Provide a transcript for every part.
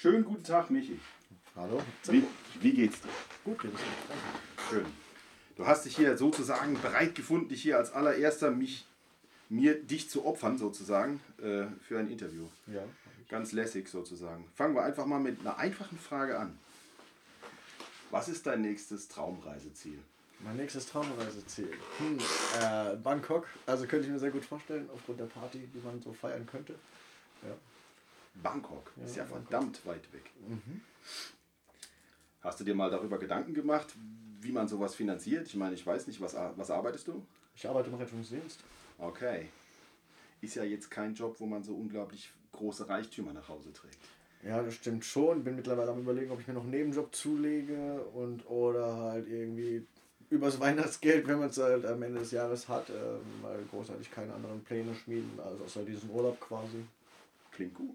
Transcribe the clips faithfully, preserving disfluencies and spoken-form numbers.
Schönen guten Tag, Michi. Hallo. Wie, wie geht's dir? Gut geht es mir. Schön. Du hast dich hier sozusagen bereit gefunden, dich hier als allererster mich, mir, dich zu opfern sozusagen äh, für ein Interview. Ja. Ganz lässig sozusagen. Fangen wir einfach mal mit einer einfachen Frage an. Was ist dein nächstes Traumreiseziel? Mein nächstes Traumreiseziel. Hm, äh, Bangkok. Also könnte ich mir sehr gut vorstellen, aufgrund der Party, die man so feiern könnte. Ja. Bangkok Ja, ist ja Bangkok. verdammt weit weg. Mhm. Hast du dir mal darüber Gedanken gemacht, wie man sowas finanziert? Ich meine, ich weiß nicht, was, was arbeitest du? Ich arbeite im Rettungsdienst. Okay. Ist ja jetzt kein Job, wo man so unglaublich große Reichtümer nach Hause trägt. Ja, das stimmt schon. Bin mittlerweile am Überlegen, ob ich mir noch einen Nebenjob zulege und oder halt irgendwie übers Weihnachtsgeld, wenn man es halt am Ende des Jahres hat, äh, mal großartig keine anderen Pläne schmieden, also außer diesen Urlaub quasi. Klingt gut.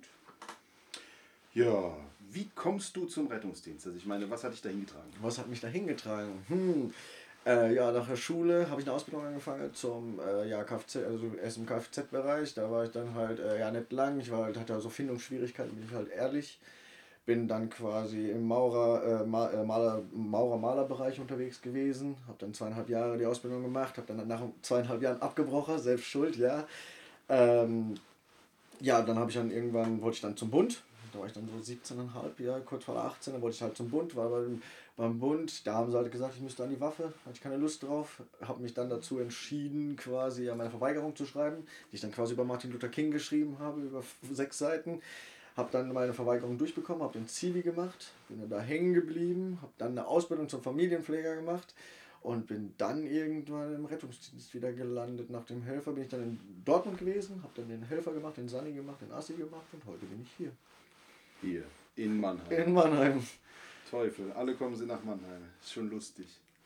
Ja, wie kommst du zum Rettungsdienst? Also ich meine, was hat dich da hingetragen? Was hat mich da hingetragen? Hm. Äh, ja, nach der Schule habe ich eine Ausbildung angefangen zum äh, ja, Kfz, also erst im Kfz-Bereich. Da war ich dann halt äh, ja nicht lang. Ich war halt, hatte so Findungsschwierigkeiten, bin ich halt ehrlich. Bin dann quasi im Maurer, äh, Ma äh, Maler, Maurer-Maler-Bereich unterwegs gewesen. Habe dann zweieinhalb Jahre die Ausbildung gemacht. Habe dann nach zweieinhalb Jahren abgebrochen, selbst schuld, ja. Ähm, ja, dann habe ich dann irgendwann, wollte ich dann zum Bund. Da war ich dann so siebzehn Komma fünf Jahre, kurz vor achtzehn, dann wollte ich halt zum Bund, war beim, beim Bund, da haben sie halt gesagt, ich müsste an die Waffe, hatte ich keine Lust drauf, habe mich dann dazu entschieden, quasi ja meine Verweigerung zu schreiben, die ich dann quasi über Martin Luther King geschrieben habe, über sechs Seiten, habe dann meine Verweigerung durchbekommen, habe den Zivi gemacht, bin dann da hängen geblieben, habe dann eine Ausbildung zum Familienpfleger gemacht und bin dann irgendwann im Rettungsdienst wieder gelandet. Nach dem Helfer bin ich dann in Dortmund gewesen, habe dann den Helfer gemacht, den Sani gemacht, den Assi gemacht und heute bin ich hier. Hier, in Mannheim. In Mannheim. Teufel, alle kommen sie nach Mannheim. Ist schon lustig.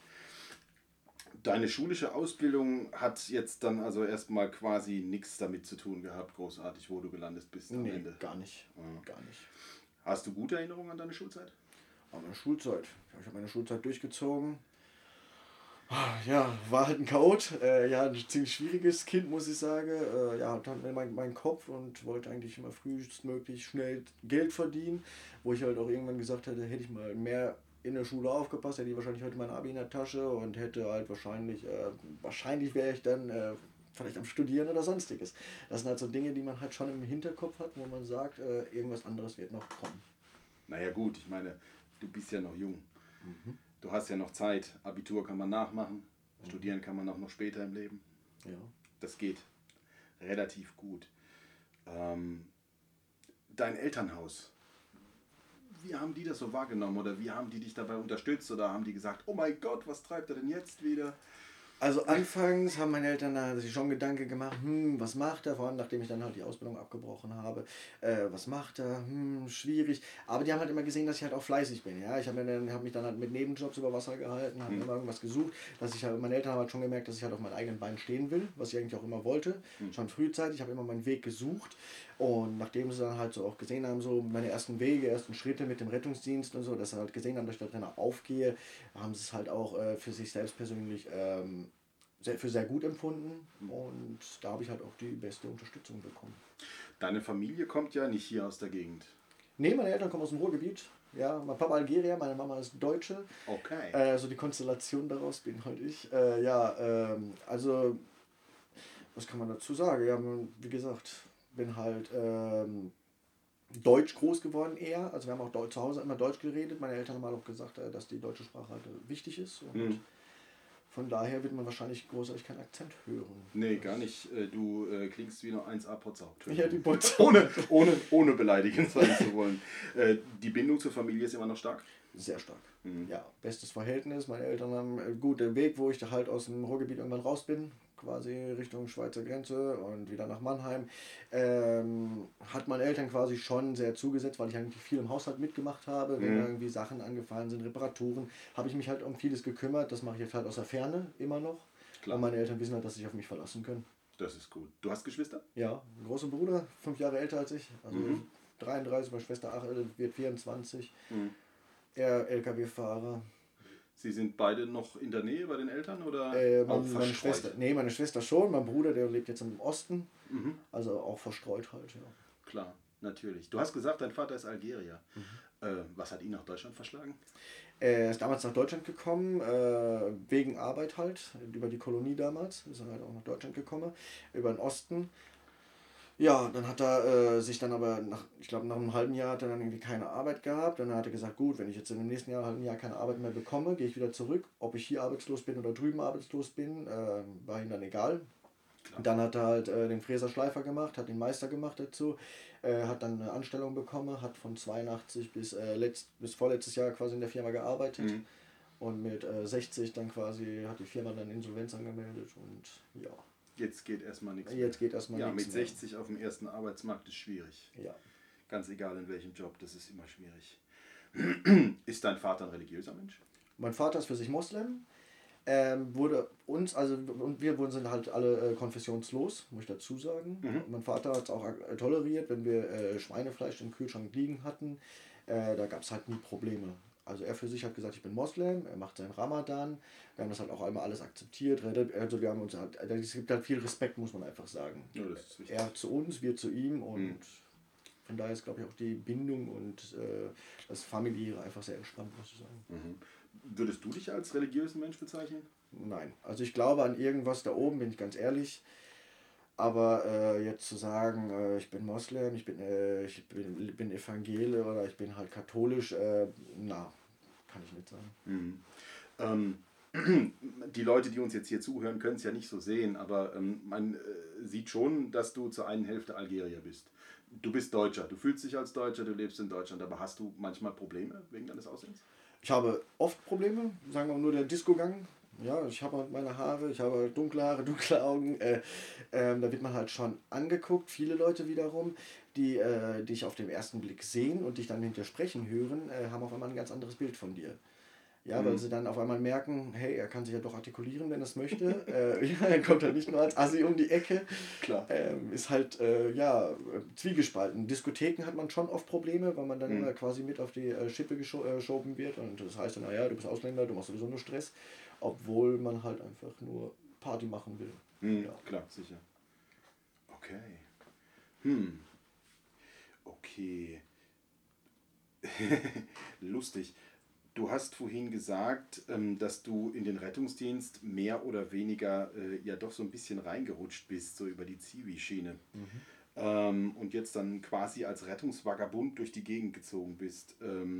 Deine schulische Ausbildung hat jetzt dann also erstmal quasi nichts damit zu tun gehabt, großartig, wo du gelandet bist am Nee, Ende. gar nicht. Ja. Gar nicht. Hast du gute Erinnerungen an deine Schulzeit? Aber meine Schulzeit. Ja, ich habe meine Schulzeit durchgezogen. Ja, war halt ein Chaot. Äh, ja, ein ziemlich schwieriges Kind, muss ich sagen. Äh, ja, hat halt meinen mein Kopf und wollte eigentlich immer frühestmöglich schnell Geld verdienen. Wo ich halt auch irgendwann gesagt hätte, hätte ich mal mehr in der Schule aufgepasst, hätte ich wahrscheinlich heute mein Abi in der Tasche und hätte halt wahrscheinlich, äh, wahrscheinlich wäre ich dann äh, vielleicht am Studieren oder sonstiges. Das sind halt so Dinge, die man halt schon im Hinterkopf hat, wo man sagt, äh, irgendwas anderes wird noch kommen. Naja gut, ich meine, du bist ja noch jung. Mhm. Du hast ja noch Zeit. Abitur kann man nachmachen. Mhm. Studieren kann man auch noch später im Leben. Ja. Das geht relativ gut. Ähm, dein Elternhaus, wie haben die das so wahrgenommen oder wie haben die dich dabei unterstützt oder haben die gesagt, oh mein Gott, was treibt er denn jetzt wieder? Also anfangs haben meine Eltern da sich schon Gedanken gemacht, hm, was macht er, vor allem nachdem ich dann halt die Ausbildung abgebrochen habe, äh, was macht er, hm, schwierig, aber die haben halt immer gesehen, dass ich halt auch fleißig bin, ja, ich habe hab mich dann halt mit Nebenjobs über Wasser gehalten, habe mhm. immer irgendwas gesucht, dass ich halt, meine Eltern haben halt schon gemerkt, dass ich halt auf meinen eigenen Beinen stehen will, was ich eigentlich auch immer wollte, mhm. schon frühzeitig, ich habe immer meinen Weg gesucht und nachdem sie dann halt so auch gesehen haben, so meine ersten Wege, ersten Schritte mit dem Rettungsdienst und so, dass sie halt gesehen haben, dass ich da drin aufgehe, haben sie es halt auch äh, für sich selbst persönlich ähm, sehr, für sehr gut empfunden und da habe ich halt auch die beste Unterstützung bekommen. Deine Familie kommt ja nicht hier aus der Gegend. Nee, meine Eltern kommen aus dem Ruhrgebiet. Ja, mein Papa Algerier, meine Mama ist Deutsche. Okay. Äh, so die Konstellation daraus bin halt ich. Äh, ja, ähm, also, was kann man dazu sagen? Ja, wie gesagt, bin halt ähm, Deutsch groß geworden eher. Also wir haben auch Deutsch, zu Hause immer Deutsch geredet. Meine Eltern haben halt auch gesagt, dass die deutsche Sprache halt wichtig ist. Und mhm. von daher wird man wahrscheinlich großartig keinen Akzent hören. Nee, gar nicht. Du äh, klingst wie eine eins A Potsdam. Ja, die Potsdam. ohne, ohne, ohne beleidigend sein zu wollen. Äh, die Bindung zur Familie ist immer noch stark? Sehr stark. Mhm. Ja, bestes Verhältnis. Meine Eltern haben einen guten Weg, wo ich halt aus dem Ruhrgebiet irgendwann raus bin. Quasi Richtung Schweizer Grenze und wieder nach Mannheim. Ähm, hat meine Eltern quasi schon sehr zugesetzt, weil ich eigentlich viel im Haushalt mitgemacht habe. Wenn mhm. irgendwie Sachen angefallen sind, Reparaturen, habe ich mich halt um vieles gekümmert. Das mache ich jetzt halt aus der Ferne immer noch. Klar. Und meine Eltern wissen halt, dass sie sich auf mich verlassen können. Das ist gut. Du hast Geschwister? Ja, ein großer Bruder, fünf Jahre älter als ich. Also mhm. dreiunddreißig, meine Schwester acht, wird vierundzwanzig. Mhm. Er L K W-Fahrer. Sie sind beide noch in der Nähe bei den Eltern oder äh, meine, meine Schwester? Nee, meine Schwester schon. Mein Bruder, der lebt jetzt im Osten. Mhm. Also auch verstreut halt, ja. Klar. Natürlich. Du hast gesagt, dein Vater ist Algerier. Mhm. Äh, was hat ihn nach Deutschland verschlagen? Er ist damals nach Deutschland gekommen, äh, wegen Arbeit halt, über die Kolonie damals. Ist er halt auch nach Deutschland gekommen, über den Osten. Ja, dann hat er äh, sich dann aber, nach, ich glaube nach einem halben Jahr hat er dann irgendwie keine Arbeit gehabt. Dann hat er gesagt, gut, wenn ich jetzt in dem nächsten Jahr, halben Jahr keine Arbeit mehr bekomme, gehe ich wieder zurück. Ob ich hier arbeitslos bin oder drüben arbeitslos bin, äh, war ihm dann egal. Klar. Dann hat er halt äh, den Fräser-Schleifer gemacht, hat den Meister gemacht dazu, äh, hat dann eine Anstellung bekommen, hat von zweiundachtzig bis, äh, letzt, bis vorletztes Jahr quasi in der Firma gearbeitet. Mhm. Und mit äh, sechzig dann quasi hat die Firma dann Insolvenz angemeldet und ja. Jetzt geht erstmal nichts mehr. Jetzt geht erstmal ja, nichts mit sechzig mehr. Auf dem ersten Arbeitsmarkt ist schwierig. Ja. Ganz egal in welchem Job, das ist immer schwierig. Ist dein Vater ein religiöser Mensch? Mein Vater ist für sich Moslem. Ähm, wurde uns, also und wir wurden sind halt alle äh, konfessionslos, muss ich dazu sagen. Mhm. Mein Vater hat es auch äh, toleriert, wenn wir äh, Schweinefleisch im Kühlschrank liegen hatten. Äh, da gab es halt nie Probleme. Also er für sich hat gesagt, ich bin Moslem, er macht seinen Ramadan. Wir haben das halt auch einmal alles akzeptiert. Also wir haben uns halt, es gibt halt viel Respekt, muss man einfach sagen. Ja, das ist wichtig. Er zu uns, wir zu ihm und mhm. von daher ist, glaube ich, auch die Bindung und äh, das Familiäre einfach sehr entspannt, muss ich sagen. Mhm. Würdest du dich als religiösen Mensch bezeichnen? Nein, also ich glaube an irgendwas da oben, bin ich ganz ehrlich. Aber äh, jetzt zu sagen, äh, ich bin Moslem, ich bin, äh, ich bin, bin Evangele oder ich bin halt katholisch, äh, na, kann ich nicht sagen. Mhm. Ähm, die Leute, die uns jetzt hier zuhören, können es ja nicht so sehen, aber ähm, man äh, sieht schon, dass du zur einen Hälfte Algerier bist. Du bist Deutscher, du fühlst dich als Deutscher, du lebst in Deutschland, aber hast du manchmal Probleme wegen deines Aussehens? Ich habe oft Probleme, sagen wir mal nur der Disco-Gang. Ja, ich habe halt meine Haare, ich habe dunkle Haare, dunkle Augen. Äh, ähm, da wird man halt schon angeguckt. Viele Leute wiederum, die äh, dich auf den ersten Blick sehen und dich dann hinter sprechen hören, äh, haben auf einmal ein ganz anderes Bild von dir. Ja, mhm. Weil sie dann auf einmal merken, hey, er kann sich ja doch artikulieren, wenn er es möchte. äh, ja, er kommt halt nicht nur als Assi um die Ecke. Klar. Ähm, ist halt, äh, ja, zwiegespalten. In Diskotheken hat man schon oft Probleme, weil man dann mhm. immer quasi mit auf die äh, Schippe gescho- äh, geschoben wird. Und das heißt dann, naja, du bist Ausländer, du machst sowieso nur Stress. Obwohl man halt einfach nur Party machen will. Mhm, ja. Klar, sicher. Okay. Hm. Okay. Lustig. Du hast vorhin gesagt, dass du in den Rettungsdienst mehr oder weniger ja doch so ein bisschen reingerutscht bist, so über die Zivi-Schiene. Mhm. Und jetzt dann quasi als Rettungsvagabund durch die Gegend gezogen bist.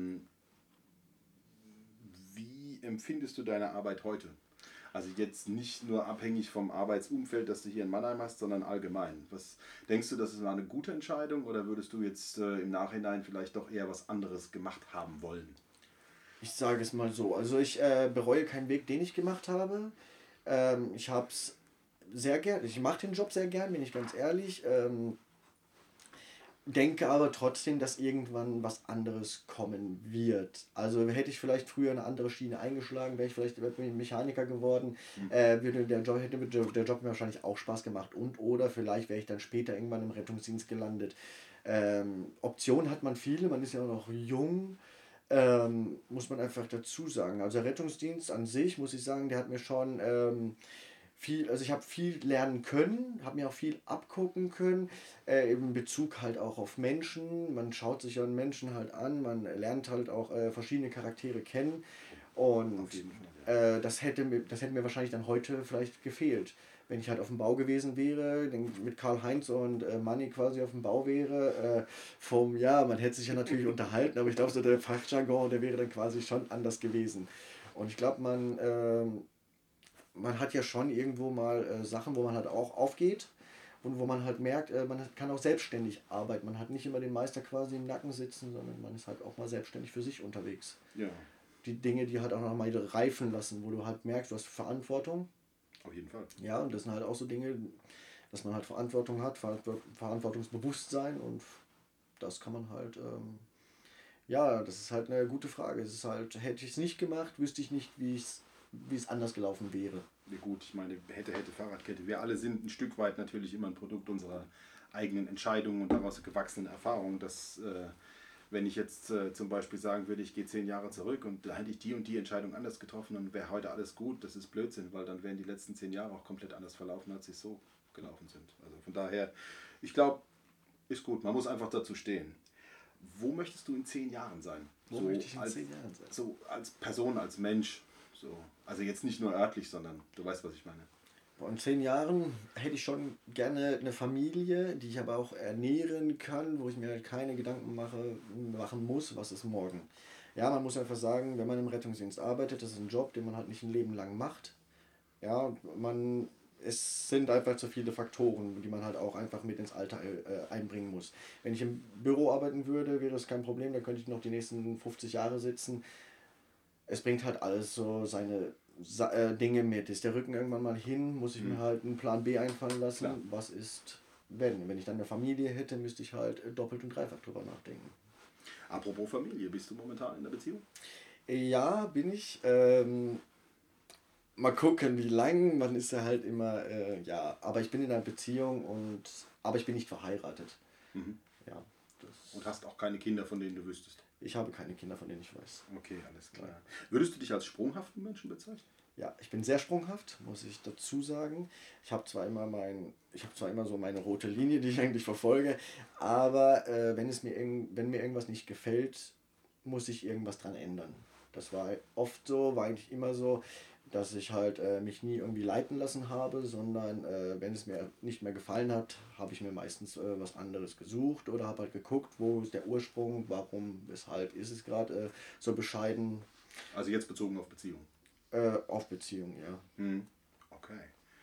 Wie empfindest du deine Arbeit heute? Also jetzt nicht nur abhängig vom Arbeitsumfeld, das du hier in Mannheim hast, sondern allgemein. Was denkst du, das war eine gute Entscheidung oder würdest du jetzt äh, im Nachhinein vielleicht doch eher was anderes gemacht haben wollen? Ich sage es mal so. Also ich äh, bereue keinen Weg, den ich gemacht habe. Ähm, ich habe es sehr gern, ich mache den Job sehr gern, bin ich ganz ehrlich. Ähm, denke aber trotzdem, dass irgendwann was anderes kommen wird. Also hätte ich vielleicht früher eine andere Schiene eingeschlagen, wäre ich vielleicht Mechaniker geworden, mhm. äh, würde der Job, hätte der Job mir wahrscheinlich auch Spaß gemacht und oder vielleicht wäre ich dann später irgendwann im Rettungsdienst gelandet. Ähm, Optionen hat man viele, man ist ja auch noch jung, ähm, muss man einfach dazu sagen. Also der Rettungsdienst an sich, muss ich sagen, der hat mir schon... Ähm, viel, also ich habe viel lernen können, habe mir auch viel abgucken können, äh, in Bezug halt auch auf Menschen. Man schaut sich ja einen Menschen halt an, man lernt halt auch äh, verschiedene Charaktere kennen und äh, das, hätte mir, das hätte mir wahrscheinlich dann heute vielleicht gefehlt. Wenn ich halt auf dem Bau gewesen wäre, mit Karl-Heinz und äh, Manni quasi auf dem Bau wäre, äh, vom, ja, man hätte sich ja natürlich unterhalten, aber ich glaube, so der Fachjargon, der wäre dann quasi schon anders gewesen. Und ich glaube, man... Ähm, man hat ja schon irgendwo mal äh, Sachen, wo man halt auch aufgeht und wo man halt merkt, äh, man kann auch selbstständig arbeiten. Man hat nicht immer den Meister quasi im Nacken sitzen, sondern man ist halt auch mal selbstständig für sich unterwegs. Ja. Die Dinge, die halt auch noch mal reifen lassen, wo du halt merkst, du hast Verantwortung. Auf jeden Fall. Ja, und das sind halt auch so Dinge, dass man halt Verantwortung hat, Verantwortungsbewusstsein und das kann man halt, ähm, ja, das ist halt eine gute Frage. Es ist halt, hätte ich es nicht gemacht, wüsste ich nicht, wie ich es wie es anders gelaufen wäre. Ja gut, ich meine, hätte, hätte, Fahrradkette. Wir alle sind ein Stück weit natürlich immer ein Produkt unserer eigenen Entscheidungen und daraus gewachsenen Erfahrungen. Dass, äh, wenn ich jetzt äh, zum Beispiel sagen würde, ich gehe zehn Jahre zurück und da hätte ich die und die Entscheidung anders getroffen, dann wäre heute alles gut. Das ist Blödsinn, weil dann wären die letzten zehn Jahre auch komplett anders verlaufen, als sie so gelaufen sind. Also von daher, ich glaube, ist gut, man muss einfach dazu stehen. Wo möchtest du in zehn Jahren sein? Wo so möchte ich in als, zehn Jahren sein? So als Person, als Mensch. So. Also jetzt nicht nur örtlich, sondern du weißt, was ich meine. In zehn Jahren hätte ich schon gerne eine Familie, die ich aber auch ernähren kann, wo ich mir halt keine Gedanken mache, machen muss, was ist morgen. Ja, man muss einfach sagen, wenn man im Rettungsdienst arbeitet, das ist ein Job, den man halt nicht ein Leben lang macht. Ja, man, es sind einfach zu viele Faktoren, die man halt auch einfach mit ins Alter äh, einbringen muss. Wenn ich im Büro arbeiten würde, wäre das kein Problem, da könnte ich noch die nächsten fünfzig Jahre sitzen. Es bringt halt alles so seine Sa äh, Dinge mit. Ist der Rücken irgendwann mal hin, muss ich mhm. mir halt einen Plan B einfallen lassen. Klar. Was ist, wenn? Wenn ich dann eine Familie hätte, müsste ich halt doppelt und dreifach drüber nachdenken. Apropos Familie, bist du momentan in der Beziehung? Ja, bin ich. Ähm, mal gucken, wie lang. Man ist ja halt immer, äh, ja, aber ich bin in einer Beziehung und, aber ich bin nicht verheiratet. Mhm. Ja. Das und hast auch keine Kinder, von denen du wüsstest? Ich habe keine Kinder, von denen ich weiß. Okay, alles klar. Ja. Würdest du dich als sprunghaften Menschen bezeichnen? Ja, ich bin sehr sprunghaft, muss ich dazu sagen. Ich habe zwar immer mein, ich habe zwar immer so meine rote Linie, die ich eigentlich verfolge, aber äh, wenn es mir irgend, wenn mir irgendwas nicht gefällt, muss ich irgendwas dran ändern. Das war oft so, war eigentlich immer so, dass ich halt äh, mich nie irgendwie leiten lassen habe, sondern äh, wenn es mir nicht mehr gefallen hat, habe ich mir meistens äh, was anderes gesucht oder habe halt geguckt, wo ist der Ursprung, warum, weshalb ist es gerade äh, so bescheiden. Also jetzt bezogen auf Beziehung? Äh, auf Beziehung, ja. Hm. Okay.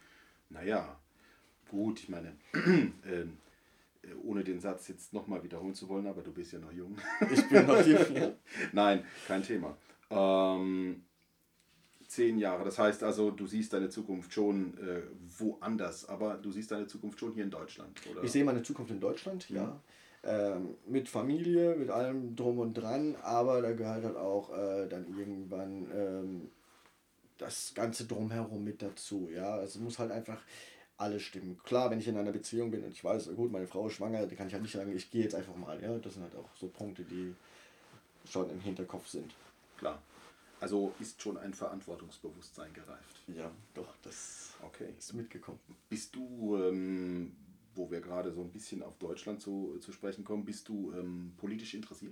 Naja, gut, ich meine, äh, ohne den Satz jetzt nochmal wiederholen zu wollen, aber du bist ja noch jung. Ich bin noch jung, ja. Nein, kein Thema. Ähm, zehn Jahre, das heißt also, du siehst deine Zukunft schon äh, woanders, aber du siehst deine Zukunft schon hier in Deutschland, oder? Ich sehe meine Zukunft in Deutschland, ja. Mhm. Ähm, mit Familie, mit allem drum und dran, aber da gehört halt auch äh, dann irgendwann ähm, das Ganze drumherum mit dazu, ja. Also es muss halt einfach alles stimmen. Klar, wenn ich in einer Beziehung bin und ich weiß, gut, meine Frau ist schwanger, dann kann ich halt nicht sagen, ich gehe jetzt einfach mal, ja. Das sind halt auch so Punkte, die schon im Hinterkopf sind. Klar. Also ist schon ein Verantwortungsbewusstsein gereift. Ja, doch, das okay. ist mitgekommen. Bist du, ähm, wo wir gerade so ein bisschen auf Deutschland zu, zu sprechen kommen, bist du ähm, politisch interessiert?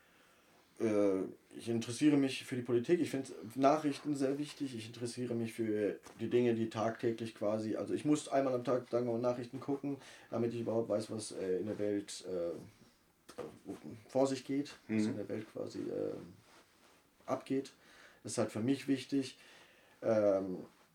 Äh, ich interessiere mich für die Politik, ich finde Nachrichten sehr wichtig, ich interessiere mich für die Dinge, die tagtäglich quasi, also ich muss einmal am Tag, sagen wir mal, Nachrichten gucken, damit ich überhaupt weiß, was äh, in der Welt äh, vor sich geht, mhm. was in der Welt quasi äh, abgeht. Das ist halt für mich wichtig. Ähm,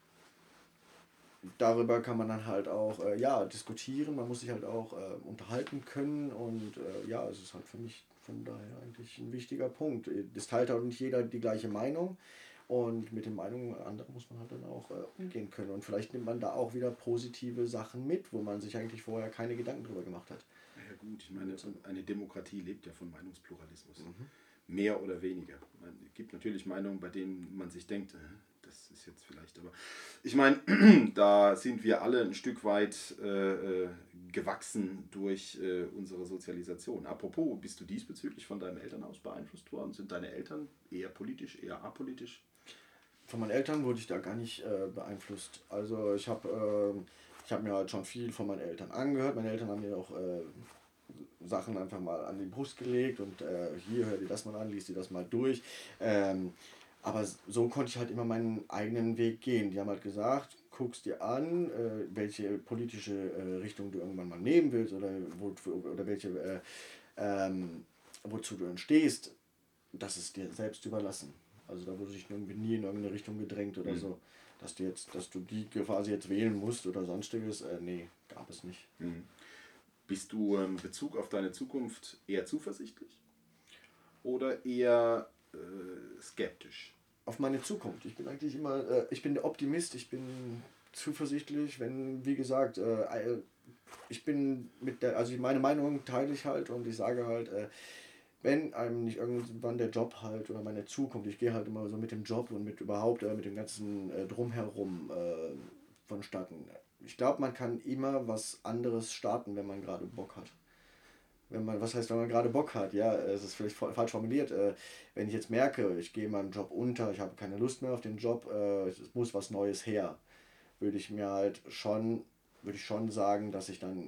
darüber kann man dann halt auch äh, ja, diskutieren, man muss sich halt auch äh, unterhalten können und äh, ja, es ist halt für mich von daher eigentlich ein wichtiger Punkt. Es teilt auch nicht jeder die gleiche Meinung und mit den Meinungen anderer muss man halt dann auch äh, umgehen können und vielleicht nimmt man da auch wieder positive Sachen mit, wo man sich eigentlich vorher keine Gedanken drüber gemacht hat. Ja gut, ich meine, eine Demokratie lebt ja von Meinungspluralismus. Mhm. Mehr oder weniger. Es gibt natürlich Meinungen, bei denen man sich denkt, das ist jetzt vielleicht, aber ich meine, da sind wir alle ein Stück weit äh, gewachsen durch äh, unsere Sozialisation. Apropos, bist du diesbezüglich von deinem Elternhaus beeinflusst worden? Sind deine Eltern eher politisch, eher apolitisch? Von meinen Eltern wurde ich da gar nicht äh, beeinflusst. Also ich habe äh, ich hab mir halt schon viel von meinen Eltern angehört. Meine Eltern haben mir auch äh, Sachen einfach mal an die Brust gelegt und äh, hier, hör dir das mal an, lies dir das mal durch. Ähm, aber so konnte ich halt immer meinen eigenen Weg gehen. Die haben halt gesagt, guck's dir an, äh, welche politische äh, Richtung du irgendwann mal nehmen willst oder, wo, oder welche, äh, ähm, wozu du dann stehst. Das ist dir selbst überlassen. Also da wurde ich irgendwie nie in irgendeine Richtung gedrängt oder mhm. so, dass du jetzt, dass du die quasi jetzt wählen musst oder sonstiges. Äh, nee, gab es nicht. Mhm. Bist du in Bezug auf deine Zukunft eher zuversichtlich oder eher äh, skeptisch? Auf meine Zukunft. Ich bin eigentlich immer, äh, ich bin der Optimist, ich bin zuversichtlich, wenn, wie gesagt, äh, ich bin mit der, also meine Meinung teile ich halt und ich sage halt, äh, wenn einem nicht irgendwann der Job halt oder meine Zukunft, ich gehe halt immer so mit dem Job und mit überhaupt äh, mit dem ganzen äh, Drumherum äh, vonstatten. Ich glaube, man kann immer was anderes starten, wenn man gerade Bock hat. Wenn man, was heißt, wenn man gerade Bock hat? Ja, es ist vielleicht falsch formuliert. Äh, wenn ich jetzt merke, ich gehe in meinem Job unter, ich habe keine Lust mehr auf den Job, äh, es muss was Neues her, würde ich mir halt schon, würde ich schon sagen, dass ich dann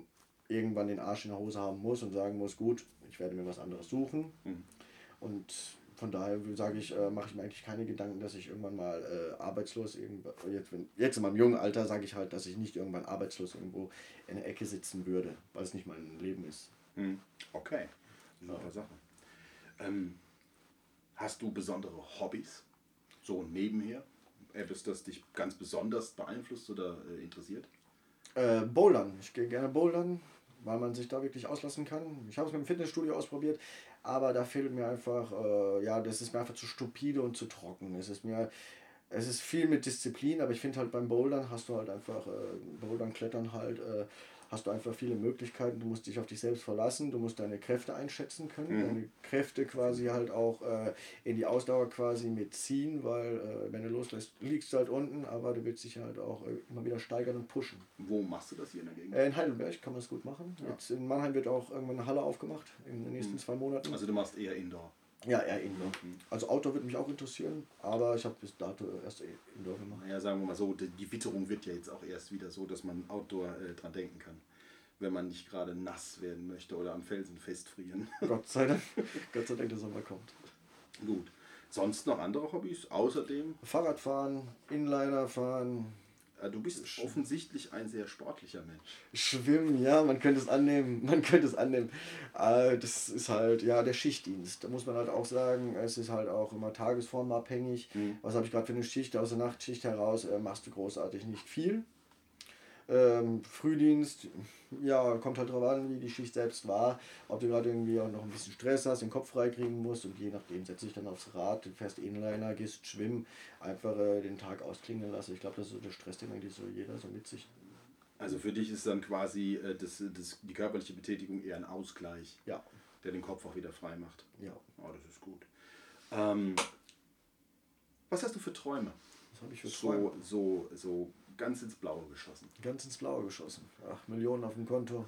irgendwann den Arsch in der Hose haben muss und sagen muss, gut, ich werde mir was anderes suchen. Mhm. Und von daher sage ich, äh, mache ich mir eigentlich keine Gedanken, dass ich irgendwann mal äh, arbeitslos irgendwo, jetzt, wenn, jetzt in meinem jungen Alter sage ich halt, dass ich nicht irgendwann arbeitslos irgendwo in der Ecke sitzen würde, weil es nicht mein Leben ist. Mhm. Okay, super ja. Sache. Ähm, hast du besondere Hobbys, so nebenher? Etwas, das dich ganz besonders beeinflusst oder äh, interessiert? Äh, Bouldern. Ich gehe gerne bouldern, weil man sich da wirklich auslassen kann. Ich habe es mit dem Fitnessstudio ausprobiert, aber da fehlt mir einfach, äh, ja, das ist mir einfach zu stupide und zu trocken. Es ist mir, es ist viel mit Disziplin, aber ich finde halt beim Bouldern hast du halt einfach, äh, Bouldern, Klettern halt, äh, hast du einfach viele Möglichkeiten. Du musst dich auf dich selbst verlassen, du musst deine Kräfte einschätzen können, mhm. deine Kräfte quasi halt auch äh, in die Ausdauer quasi mitziehen, weil äh, wenn du loslässt, liegst du halt unten, aber du willst dich halt auch äh, immer wieder steigern und pushen. Wo machst du das hier in der Gegend? Äh, in Heidelberg kann man das gut machen. Ja. Jetzt in Mannheim wird auch irgendwann eine Halle aufgemacht in den nächsten mhm. zwei Monaten. Also du machst eher Indoor? Ja, eher Indoor. Mhm. Also Outdoor würde mich auch interessieren, aber ich habe bis dato erst Indoor gemacht. Naja, sagen wir mal so, die Witterung wird ja jetzt auch erst wieder so, dass man Outdoor äh, dran denken kann. Wenn man nicht gerade nass werden möchte oder am Felsen festfrieren. Gott sei Dank, Gott sei Dank der Sommer kommt. Gut. Sonst noch andere Hobbys außerdem? Fahrradfahren, Inliner fahren. Du bist offensichtlich ein sehr sportlicher Mensch. Schwimmen, ja, man könnte es annehmen, man könnte es annehmen. Das ist halt, ja, der Schichtdienst. Da muss man halt auch sagen, es ist halt auch immer tagesformabhängig. Mhm. Was habe ich gerade für eine Schicht? Aus der Nachtschicht heraus äh, machst du großartig nicht viel. Ähm, Frühdienst, ja, kommt halt drauf an, wie die Schicht selbst war. Ob du gerade irgendwie auch noch ein bisschen Stress hast, den Kopf freikriegen musst und je nachdem setze ich dann aufs Rad, du fährst Inliner, gehst schwimmen, einfach äh, den Tag ausklingen lassen. Ich glaube, das ist so der Stress, den eigentlich so jeder so mit sich. Also für dich ist dann quasi äh, das, das, die körperliche Betätigung eher ein Ausgleich, ja. der den Kopf auch wieder frei macht. Ja. Oh, das ist gut. Ähm, was hast du für Träume? Was habe ich für Träume? So, so, so ganz ins Blaue geschossen. Ganz ins Blaue geschossen. Acht Millionen auf dem Konto.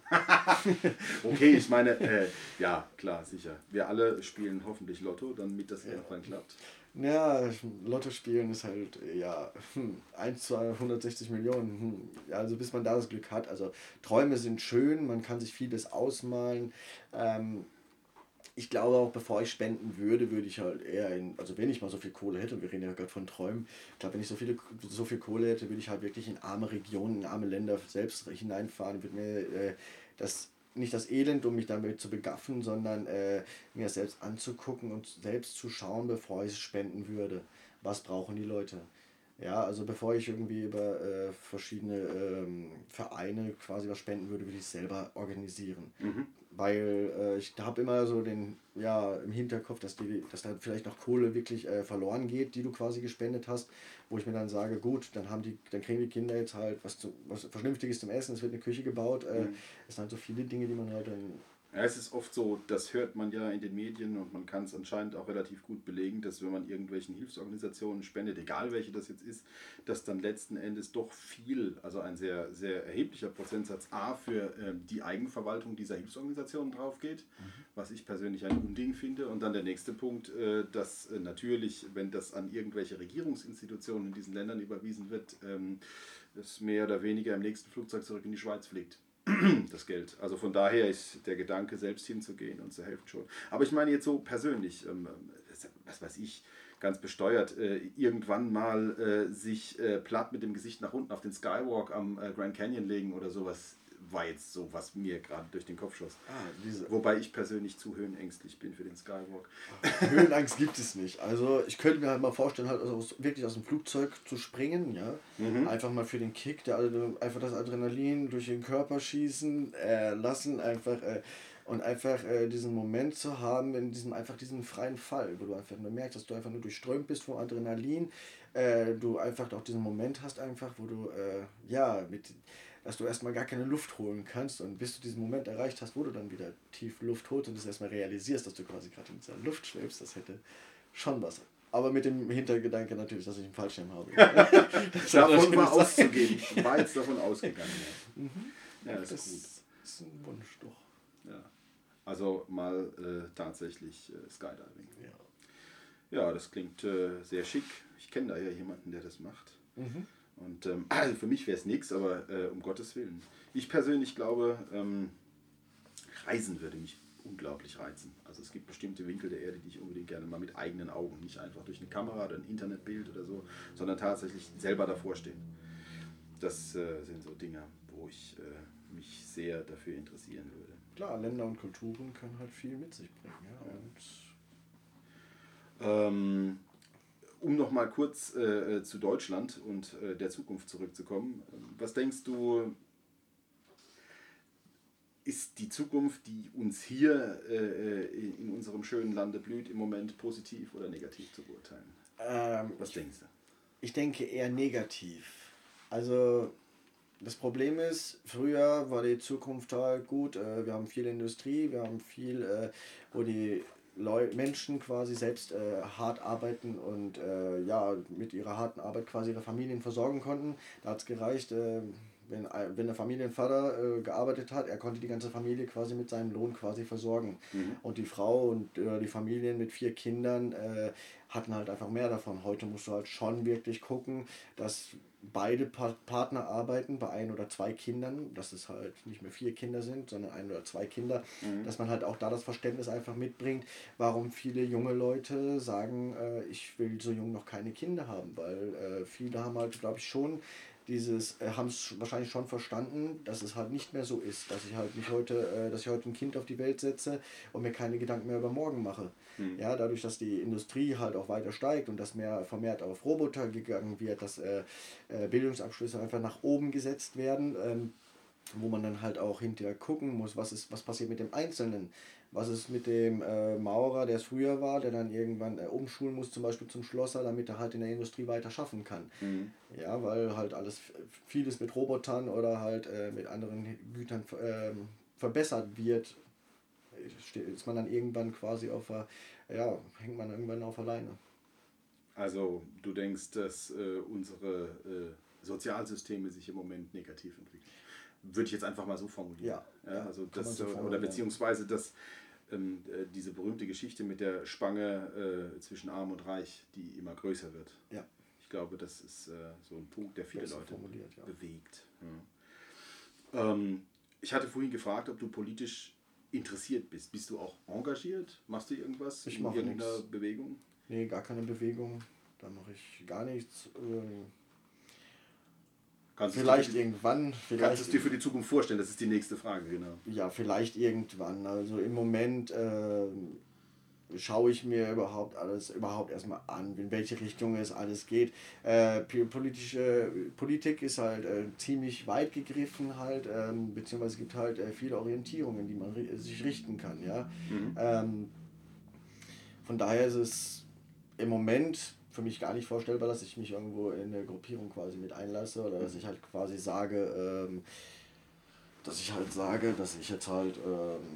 Okay, ich meine, äh, ja, klar, sicher. Wir alle spielen hoffentlich Lotto, damit das ja. irgendwann klappt. Ja, Lotto spielen ist halt, ja, hm, eins zu hundertsechzig Millionen. Hm. Also bis man da das Glück hat. Also Träume sind schön, man kann sich vieles ausmalen. Ähm, Ich glaube auch, bevor ich spenden würde, würde ich halt eher in, also wenn ich mal so viel Kohle hätte, und wir reden ja gerade von Träumen, ich glaube, wenn ich so, viele, so viel Kohle hätte, würde ich halt wirklich in arme Regionen, in arme Länder selbst hineinfahren, würde mir äh, das, nicht das Elend, um mich damit zu begaffen, sondern äh, mir das selbst anzugucken und selbst zu schauen, bevor ich es spenden würde. Was brauchen die Leute? Ja, also bevor ich irgendwie über äh, verschiedene ähm, Vereine quasi was spenden würde, würde ich es selber organisieren. Mhm. Weil äh, ich habe immer so den, ja, im Hinterkopf, dass, die, dass da vielleicht noch Kohle wirklich äh, verloren geht, die du quasi gespendet hast, wo ich mir dann sage, gut, dann haben die, dann kriegen die Kinder jetzt halt was, zu, was Vernünftiges zum Essen, es wird eine Küche gebaut, äh, mhm. Es sind halt so viele Dinge, die man halt dann... Ja, es ist oft so, das hört man ja in den Medien und man kann es anscheinend auch relativ gut belegen, dass wenn man irgendwelchen Hilfsorganisationen spendet, egal welche das jetzt ist, dass dann letzten Endes doch viel, also ein sehr, sehr erheblicher Prozentsatz A für äh, die Eigenverwaltung dieser Hilfsorganisationen drauf geht, mhm. was ich persönlich ein Unding finde. Und dann der nächste Punkt, äh, dass äh, natürlich, wenn das an irgendwelche Regierungsinstitutionen in diesen Ländern überwiesen wird, ähm, es mehr oder weniger im nächsten Flugzeug zurück in die Schweiz fliegt. Das Geld. Also von daher ist der Gedanke, selbst hinzugehen und zu helfen schon. Aber ich meine jetzt so persönlich, ähm, was weiß ich, ganz besteuert, äh, irgendwann mal äh, sich äh, platt mit dem Gesicht nach unten auf den Skywalk am äh, Grand Canyon legen oder sowas, war jetzt so, was mir gerade durch den Kopf schoss. Ah, diese. Wobei ich persönlich zu höhenängstlich bin für den Skywalk. Höhenangst gibt es nicht. Also ich könnte mir halt mal vorstellen, halt also aus, wirklich aus dem Flugzeug zu springen, ja. Mhm. Einfach mal für den Kick, der, einfach das Adrenalin durch den Körper schießen äh, lassen, einfach äh, und einfach äh, diesen Moment zu haben, in diesem einfach diesen freien Fall, wo du einfach nur merkst, dass du einfach nur durchströmt bist vom Adrenalin, äh, du einfach auch diesen Moment hast, einfach, wo du äh, ja mit dass du erstmal gar keine Luft holen kannst und bis du diesen Moment erreicht hast, wo du dann wieder tief Luft holst und das erstmal realisierst, dass du quasi gerade in dieser Luft schwebst, das hätte schon was. Aber mit dem Hintergedanke natürlich, dass ich einen Fallschirm habe. Davon war auszugehen. Ich war jetzt davon ausgegangen. Ja, mhm. Ja, das, das ist gut. Das ist ein Wunsch, doch. Ja. Also mal äh, tatsächlich äh, Skydiving. Ja. Ja, das klingt äh, sehr schick. Ich kenne da ja jemanden, der das macht. Mhm. Und ähm, also für mich wäre es nichts, aber äh, um Gottes Willen. Ich persönlich glaube, ähm, Reisen würde mich unglaublich reizen. Also es gibt bestimmte Winkel der Erde, die ich unbedingt gerne mal mit eigenen Augen, nicht einfach durch eine Kamera oder ein Internetbild oder so, sondern tatsächlich selber davor stehen. Das äh, sind so Dinge, wo ich äh, mich sehr dafür interessieren würde. Klar, Länder und Kulturen können halt viel mit sich bringen. Ja? Ja. Und ähm, um nochmal kurz äh, zu Deutschland und äh, der Zukunft zurückzukommen, was denkst du, ist die Zukunft, die uns hier äh, in unserem schönen Lande blüht, im Moment positiv oder negativ zu beurteilen? Ähm, Was denkst du? Ich denke eher negativ. Also das Problem ist, früher war die Zukunft halt gut, äh, wir haben viel Industrie, wir haben viel, äh, wo die Leu Menschen quasi selbst äh, hart arbeiten und äh, ja, mit ihrer harten Arbeit quasi ihre Familien versorgen konnten. Da hat es gereicht, äh, wenn, wenn der Familienvater äh, gearbeitet hat, er konnte die ganze Familie quasi mit seinem Lohn quasi versorgen. Mhm. Und die Frau und äh, die Familien mit vier Kindern äh, hatten halt einfach mehr davon. Heute musst du halt schon wirklich gucken, dass beide pa Partner arbeiten bei ein oder zwei Kindern, dass es halt nicht mehr vier Kinder sind, sondern ein oder zwei Kinder, mhm. dass man halt auch da das Verständnis einfach mitbringt, warum viele junge Leute sagen, äh, ich will so jung noch keine Kinder haben, weil äh, viele haben halt, glaube ich, schon dieses, äh, haben es wahrscheinlich schon verstanden, dass es halt nicht mehr so ist, dass ich halt mich heute, äh, dass ich heute ein Kind auf die Welt setze und mir keine Gedanken mehr über morgen mache. Mhm. Ja, dadurch, dass die Industrie halt auch weiter steigt und dass mehr vermehrt auf Roboter gegangen wird, dass äh, äh, Bildungsabschlüsse einfach nach oben gesetzt werden, ähm, wo man dann halt auch hinterher gucken muss, was ist, was passiert mit dem Einzelnen. Was ist mit dem äh, Maurer, der es früher war, der dann irgendwann äh, umschulen muss, zum Beispiel zum Schlosser, damit er halt in der Industrie weiter schaffen kann. Mhm. Ja, weil halt alles, vieles mit Robotern oder halt äh, mit anderen Gütern äh, verbessert wird, ist man dann irgendwann quasi auf der, ja, hängt man irgendwann auf der Leine. Also du denkst, dass äh, unsere äh, Sozialsysteme sich im Moment negativ entwickeln? Würde ich jetzt einfach mal so formulieren. Ja, ja, also das, so oder beziehungsweise dass ähm, diese berühmte Geschichte mit der Spange äh, zwischen Arm und Reich, die immer größer wird. Ja. Ich glaube, das ist äh, so ein Punkt, der viele Leute ja. bewegt. Ja. Ähm, ich hatte vorhin gefragt, ob du politisch interessiert bist. Bist du auch engagiert? Machst du irgendwas ich in irgendeiner nix. Bewegung? Nee, gar keine Bewegung. Da mache ich gar nichts. Ähm Kannst vielleicht irgendwann. Vielleicht kannst du es dir für die Zukunft vorstellen? Das ist die nächste Frage, genau. Ja, vielleicht irgendwann. Also im Moment äh, schaue ich mir überhaupt alles überhaupt erstmal an, in welche Richtung es alles geht. Äh, politische Politik ist halt äh, ziemlich weit gegriffen halt, ähm, beziehungsweise es gibt halt äh, viele Orientierungen, die man ri- sich richten kann. Ja? Mhm. Ähm, von daher ist es im Moment für mich gar nicht vorstellbar, dass ich mich irgendwo in eine Gruppierung quasi mit einlasse oder dass ich halt quasi sage, ähm, dass ich halt sage, dass ich jetzt halt ähm,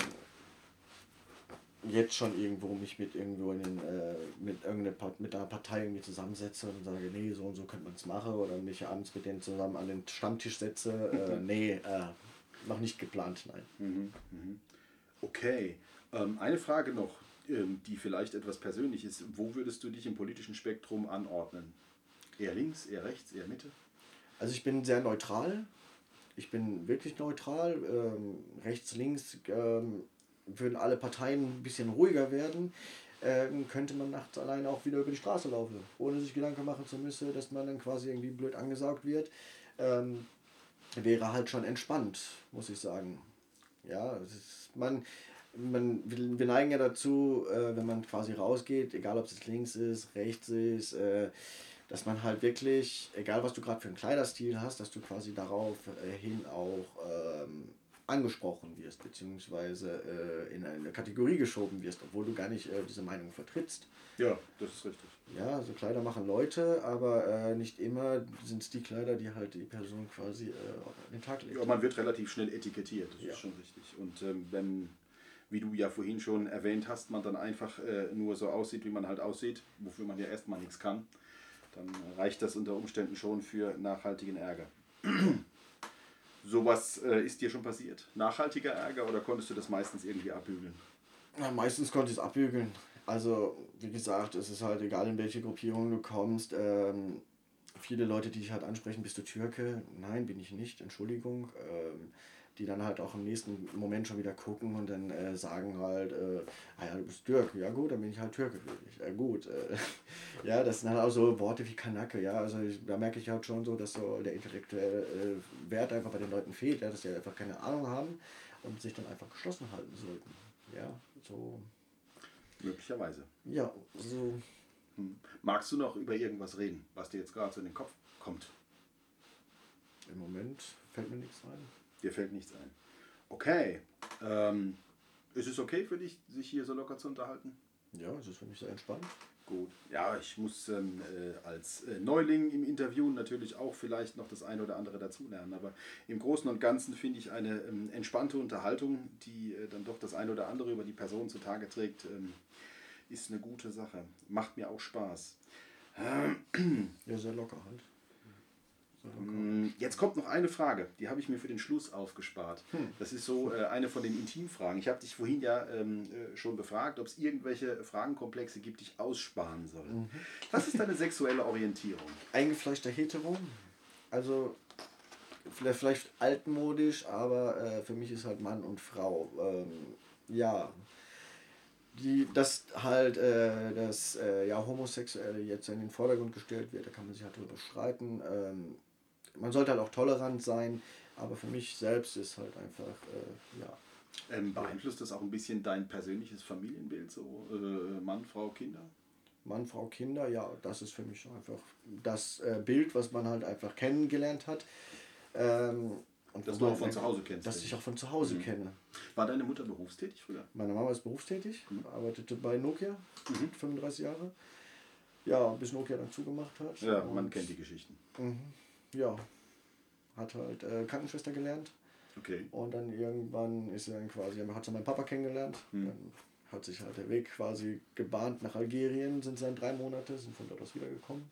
jetzt schon irgendwo mich mit irgendwo in den, äh, mit irgendeiner Part, mit einer Partei irgendwie zusammensetze und sage, nee, so und so könnte man es machen oder mich abends mit denen zusammen an den Stammtisch setze, äh, nee, äh, noch nicht geplant, nein. Mhm, mhm. Okay, ähm, eine Frage noch, ähm, die vielleicht etwas persönlich ist. Wo würdest du dich im politischen Spektrum anordnen? Eher links, eher rechts, eher Mitte? Also ich bin sehr neutral. Ich bin wirklich neutral. Ähm, rechts, links ähm, würden alle Parteien ein bisschen ruhiger werden. Ähm, könnte man nachts alleine auch wieder über die Straße laufen, ohne sich Gedanken machen zu müssen, dass man dann quasi irgendwie blöd angesaugt wird. Ähm, wäre halt schon entspannt, muss ich sagen. Ja, es ist, man, man, wir neigen ja dazu, äh, wenn man quasi rausgeht, egal ob es jetzt links ist, rechts ist, äh, dass man halt wirklich, egal was du gerade für einen Kleiderstil hast, dass du quasi darauf äh, hin auch ähm, angesprochen wirst, beziehungsweise äh, in eine Kategorie geschoben wirst, obwohl du gar nicht äh, diese Meinung vertrittst. Ja, das ist richtig. Ja, also Kleider machen Leute, aber äh, nicht immer sind es die Kleider, die halt die Person quasi äh, an den Tag legt. Ja, man wird relativ schnell etikettiert, das ja. ist schon richtig. Und ähm, wenn, wie du ja vorhin schon erwähnt hast, man dann einfach äh, nur so aussieht, wie man halt aussieht, wofür man ja erstmal nichts kann, dann reicht das unter Umständen schon für nachhaltigen Ärger. Sowas äh, ist dir schon passiert? Nachhaltiger Ärger oder konntest du das meistens irgendwie abbügeln? Ja, meistens konnte ich es abbügeln. Also, wie gesagt, es ist halt egal, in welche Gruppierung du kommst. Ähm, viele Leute, die dich halt ansprechen, bist du Türke? Nein, bin ich nicht, Entschuldigung. Ähm, die dann halt auch im nächsten Moment schon wieder gucken und dann äh, sagen halt, äh, ah ja, du bist Türke, ja gut, dann bin ich halt Türke für dich, ja gut. Äh, ja, das sind halt auch so Worte wie Kanake, ja, also ich, da merke ich halt schon so, dass so der intellektuelle äh, Wert einfach bei den Leuten fehlt, ja, dass die einfach keine Ahnung haben und sich dann einfach geschlossen halten sollten, ja, so. Möglicherweise. Ja, so. Hm. Magst du noch über irgendwas reden, was dir jetzt gerade so in den Kopf kommt? Im Moment fällt mir nichts ein. Dir fällt nichts ein. Okay. Ähm, ist es okay für dich, sich hier so locker zu unterhalten? Ja, es ist für mich sehr entspannt. Gut. Ja, ich muss ähm, äh, als äh, Neuling im Interview natürlich auch vielleicht noch das eine oder andere dazulernen. Aber im Großen und Ganzen finde ich eine ähm, entspannte Unterhaltung, die äh, dann doch das eine oder andere über die Person zutage trägt, ähm, ist eine gute Sache. Macht mir auch Spaß. Ja, sehr locker halt. Jetzt kommt noch eine Frage, die habe ich mir für den Schluss aufgespart. Hm. Das ist so äh, eine von den Intimfragen. Ich habe dich vorhin ja ähm, äh, schon befragt, ob es irgendwelche Fragenkomplexe gibt, die ich aussparen soll. Mhm. Was ist deine sexuelle Orientierung? Eingefleischter Hetero. Also vielleicht, vielleicht altmodisch, aber äh, für mich ist halt Mann und Frau. Ähm, ja. Die, dass halt äh, das äh, ja, Homosexuelle jetzt in den Vordergrund gestellt wird, da kann man sich halt drüber streiten. Ähm, man sollte halt auch tolerant sein, aber für mich selbst ist halt einfach, äh, ja. Ähm, beeinflusst das auch ein bisschen dein persönliches Familienbild, so äh, Mann, Frau, Kinder? Mann, Frau, Kinder, ja, das ist für mich einfach das äh, Bild, was man halt einfach kennengelernt hat. Ähm, und das du auch von zu Hause kennst. Das ich auch von zu Hause mhm. kenne. War deine Mutter berufstätig früher? Meine Mama ist berufstätig, mhm. arbeitete bei Nokia, mhm. fünfunddreißig Jahre. Ja, bis Nokia dann zugemacht hat. Ja, man kennt die Geschichten. Mhm. Ja, hat halt äh, Krankenschwester gelernt. Okay. Und dann irgendwann ist sie dann quasi, hat sie meinen Papa kennengelernt. Mhm. Dann hat sich halt der Weg quasi gebahnt nach Algerien, sind sie dann drei Monate, sind von dort aus wiedergekommen.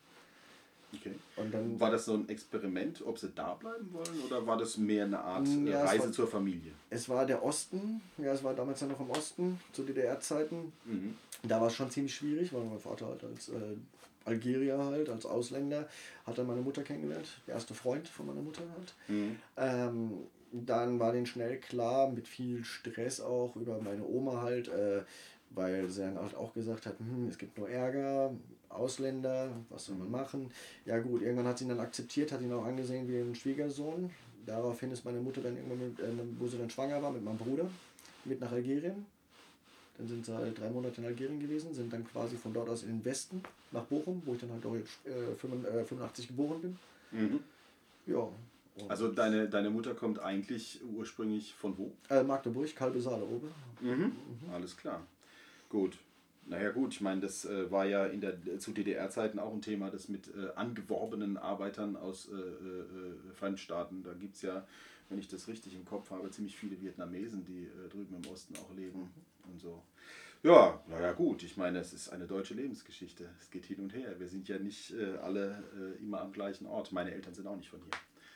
Okay. Und dann, war das so ein Experiment, ob sie da bleiben wollen, oder war das mehr eine Art ja, Reise war, zur Familie? Es war der Osten, ja, es war damals ja noch im Osten, zu D D R-Zeiten. Mhm. Da war es schon ziemlich schwierig, weil mein Vater halt als äh, Algerier halt, als Ausländer, hat dann meine Mutter kennengelernt, der erste Freund von meiner Mutter halt. Mhm. Ähm, dann war denen schnell klar, mit viel Stress auch über meine Oma halt, äh, weil sie dann halt auch gesagt hat, hm, es gibt nur Ärger, Ausländer, was soll man machen? Ja gut, irgendwann hat sie ihn dann akzeptiert, hat ihn auch angesehen wie einen Schwiegersohn. Daraufhin ist meine Mutter dann irgendwann, mit, äh, wo sie dann schwanger war, mit meinem Bruder, mit nach Algerien. Dann sind sie halt drei Monate in Algerien gewesen, sind dann quasi von dort aus in den Westen, nach Bochum, wo ich dann halt auch jetzt äh, fünfundachtzig geboren bin. Mhm. Ja. Also deine, deine Mutter kommt eigentlich ursprünglich von wo? Äh, Magdeburg, Kalbe Saale oben. Mhm. Mhm. Alles klar. Gut. Naja gut, ich meine, das äh, war ja in der, zu D D R-Zeiten auch ein Thema, das mit äh, angeworbenen Arbeitern aus äh, äh, Fremdstaaten. Da gibt es ja, wenn ich das richtig im Kopf habe, ziemlich viele Vietnamesen, die äh, drüben im Osten auch leben mhm. und so. Ja, naja gut, ich meine, es ist eine deutsche Lebensgeschichte. Es geht hin und her. Wir sind ja nicht äh, alle äh, immer am gleichen Ort. Meine Eltern sind auch nicht von hier.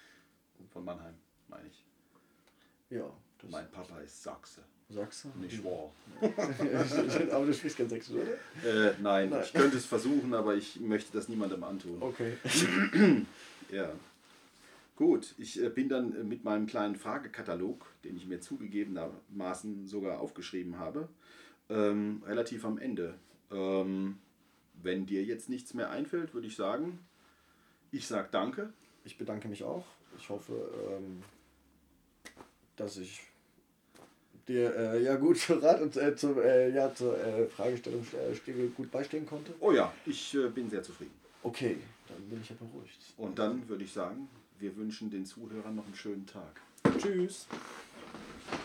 Von Mannheim, meine ich. Ja. Mein Papa ist Sachse. Sachse? Nicht wahr. Aber du sprichst kein Sächsisch, oder? Äh, nein, nein, ich könnte es versuchen, aber ich möchte das niemandem antun. Okay. Ja. Gut, ich äh, bin dann äh, mit meinem kleinen Fragekatalog, den ich mir zugegebenermaßen sogar aufgeschrieben habe, ähm, relativ am Ende. Ähm, wenn dir jetzt nichts mehr einfällt, würde ich sagen, ich sage danke. Ich bedanke mich auch. Ich hoffe, ähm, dass ich dir äh, ja gut zur Rat und äh, zur, äh, ja, zur äh, Fragestellung äh, gut beistehen konnte. Oh ja, ich äh, bin sehr zufrieden. Okay, dann bin ich ja beruhigt. Und dann würde ich sagen, wir wünschen den Zuhörern noch einen schönen Tag. Tschüss.